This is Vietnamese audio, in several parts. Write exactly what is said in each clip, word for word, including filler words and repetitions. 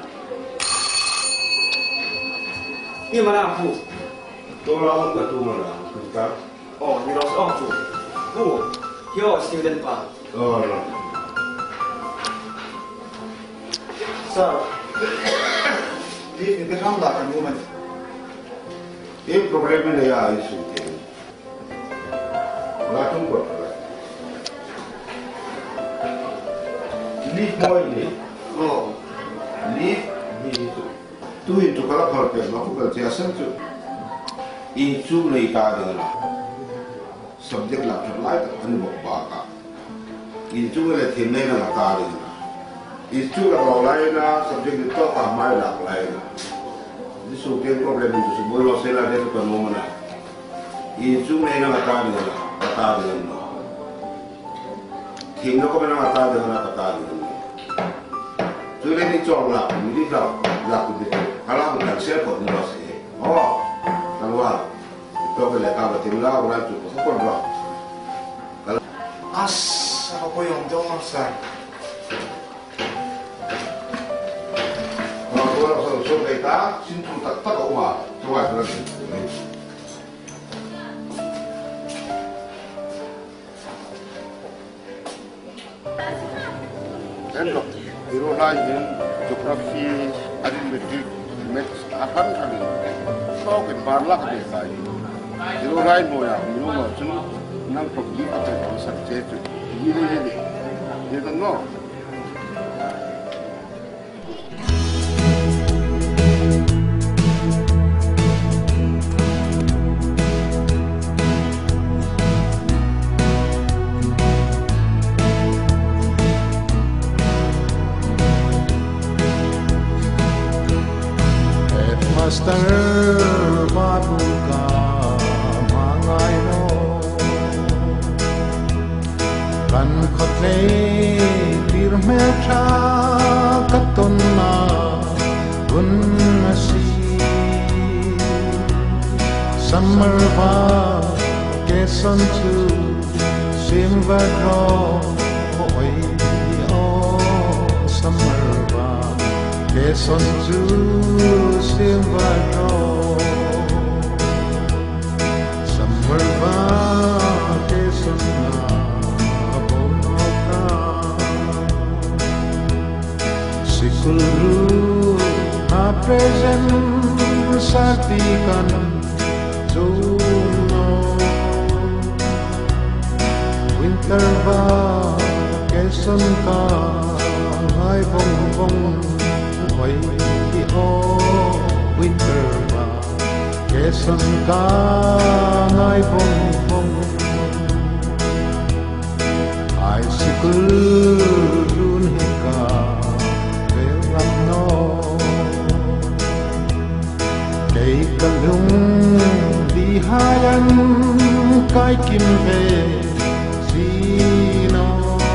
Ini mana aku? Tolong ke tu mana? Kita. Oh, ni ros oh tu. Oh, yo student pa. Oh, no. Sir, ini kita kan dah kan woman. Ini problem ni ya isu ni. Latung buat. Leave boy ni. Oh, Leave ni itu. Tu itu kalau kalau kita nak buat siasat tu. Isu ni kaya lah. Subjek lah terlalu anu bapa. Isu ni tim ni nak kaya. Isu kalau lain lah subjek itu ramai lah lain. Ini suatu problem itu sebab lo sela dia tu kan mana. Isu ni nak kaya lah, kaya lah. Tim tu kau mana kaya lah, kaya lah. Jadi ni cakap lah, ni dah dah tu dia. Kalau bukan siapa ni lo sih. Oh, kalau itu boleh kalau tim lah orang tu pun berapa. as apa kau yang jauh sir? Kalau so kita sintu tak tak awak, coba terus. Hello, hero lain geografi, arithmetic, maths, akan kali. So kita parla kali saya. Hero lain moya, hero macam nang pergi atau subjek ini ini, ini kan no. Master mabuka mangai no kan khotle bir me tha katon na gun si summer va ke son tu simva ro oi o summer va ke son tu simva ro summer va ke son na bonoka sikulu a present sartikan juno winter va ke son ka ai bong bong oi o winter va ke son ka ai bong bong icicle run hika velam no kei kalung di hayan kai kim ve sino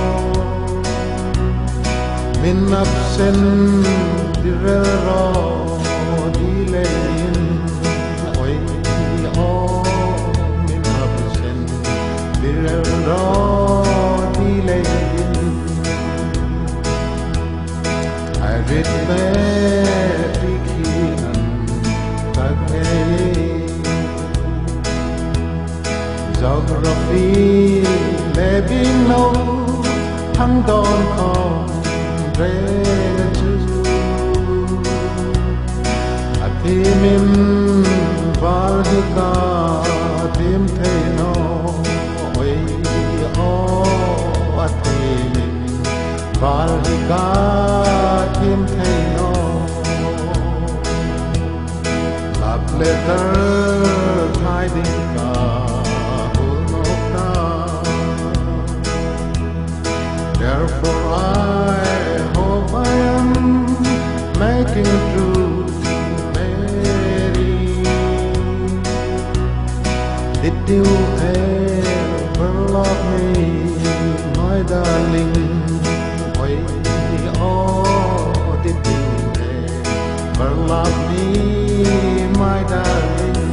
min absen direro dilein oi o min absen direro dilein arithmetic hinan tagnei geography lebing no thăng đòn con re chu atimin valhika tim the no oi o atimin valhika tim the no love letter hiding ka therefore I hope I am making it through, Mary. Did you ever love me, my darling? Why, oh, did you ever love me, my darling?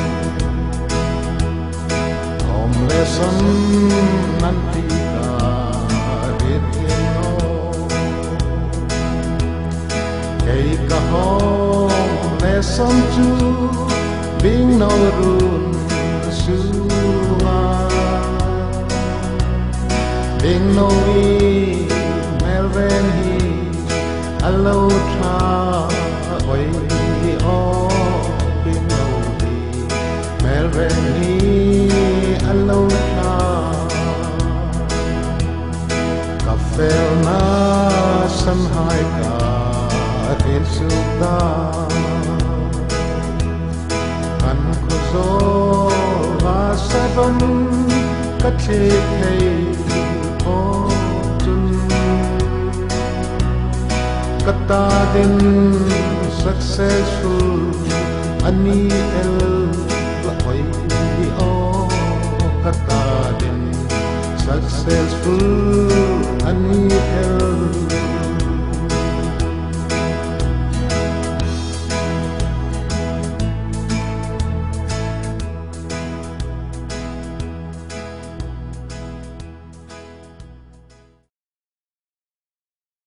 Home lesson nanti. Kay home lesson to being no run sua being no we melven hi allo tra oi o being no we melven hi allo tra ka fel na san hai ka in suda kan ko zo va sabam ka che thei o tun kata din successful ani el oi o kata din successful ani el